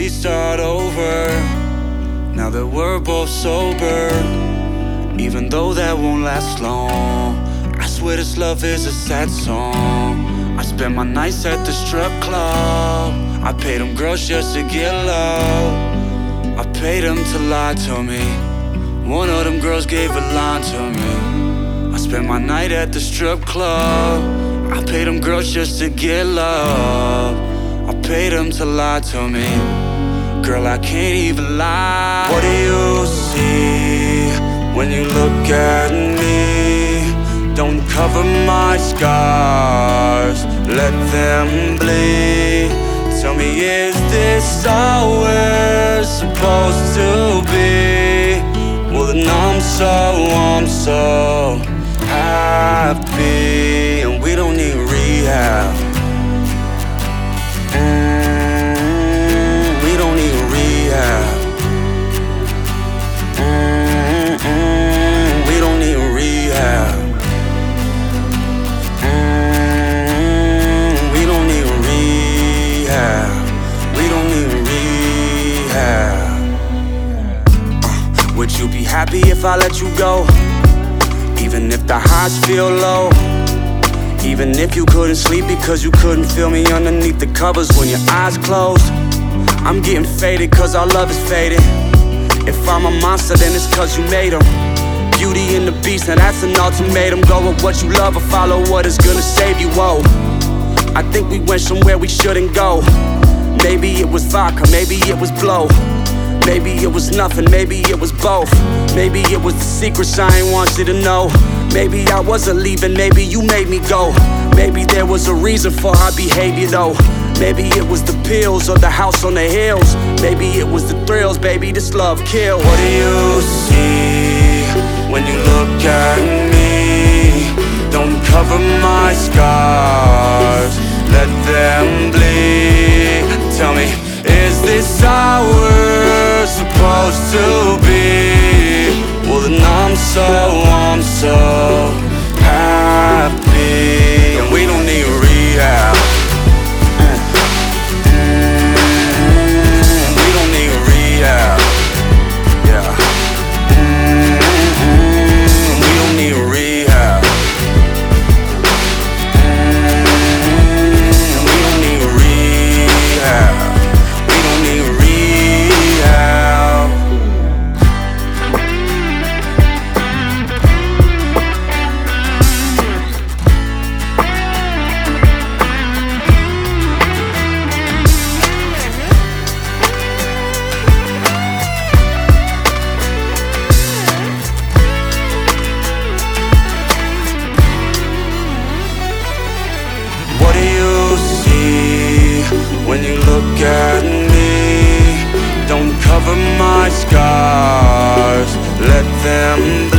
we start over, now that we're both sober. Even though that won't last long, I swear this love is a sad song. I spend my nights at the strip club. I paid them girls just to get love. I paid them to lie to me. One of them girls gave a line to me. I spent my night at the strip club. I paid them girls just to get love. I paid them to lie to me. Girl, I can't even lie. What do you see when you look at me? Don't cover my scars, let them bleed. Tell me, is this all we're supposed to be? Well then I'm so happy, and we don't need rehab. We don't need rehab. We don't need rehab. We don't need rehab. We don't need rehab. Would you be happy if I let you go? Even if the highs feel low, even if you couldn't sleep because you couldn't feel me underneath the covers when your eyes closed. I'm getting faded cause our love is faded. If I'm a monster then it's cause you made him. Beauty and the Beast, now that's an ultimatum. Go with what you love or follow what is gonna save you, whoa. I think we went somewhere we shouldn't go. Maybe it was vodka, maybe it was blow. Maybe it was nothing, maybe it was both. Maybe it was the secrets I ain't want you to know. Maybe I wasn't leaving, maybe you made me go. Maybe there was a reason for our behavior though. Maybe it was the pills or the house on the hills. Maybe it was the thrills, baby, this love kills. What do you see when you look at me? Don't cover my scars, let them bleed. Tell me, is this how we're supposed to be? Well then I'm so happy, and we don't need rehab. We don't need rehab. Yeah. We don't need rehab. We don't need rehab. We don't need rehab. What do you see when you look at me? Don't cover my scars, let them bleed.